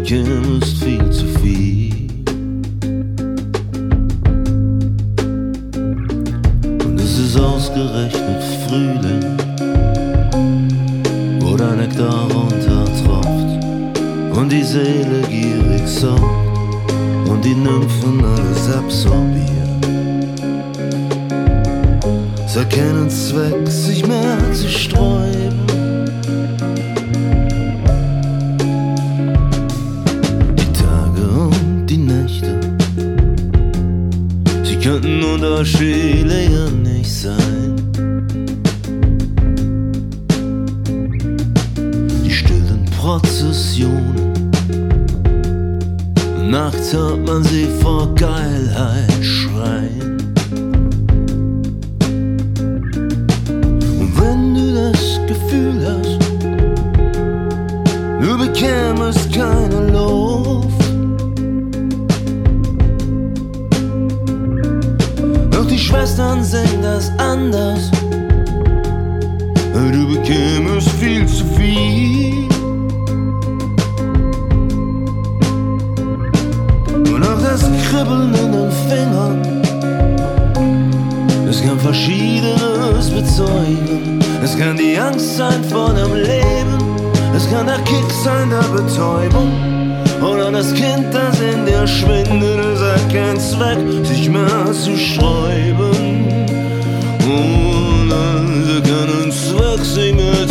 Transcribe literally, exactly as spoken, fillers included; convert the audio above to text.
bekämest viel zu viel. Und es ist ausgerechnet Frühling, wo der Nektar runtertropft und die Seele gierig saugt und die Nymphen alles absorbieren. Es hat keinen Zweck, sich mehr zu sträuben. Die Tage und die Nächte, sie könnten unterschiedlicher nicht sein. Die stillen Prozessionen, nachts hört man sie vor Geilheit schreien. Und wenn du das Gefühl hast, du bekämest keine Luft, doch die Schwestern singen das anders, du bekämest viel zu viel. Das Kribbeln in den Fingern, es kann Verschiedenes bezeugen. Es kann die Angst sein vor dem Leben, es kann der Kick sein der Betäubung, oder das Kind, das in dir schwindet. Es hat keinen Zweck, sich mehr zu sträuben. Und es hat keinen Zweck, sich mehr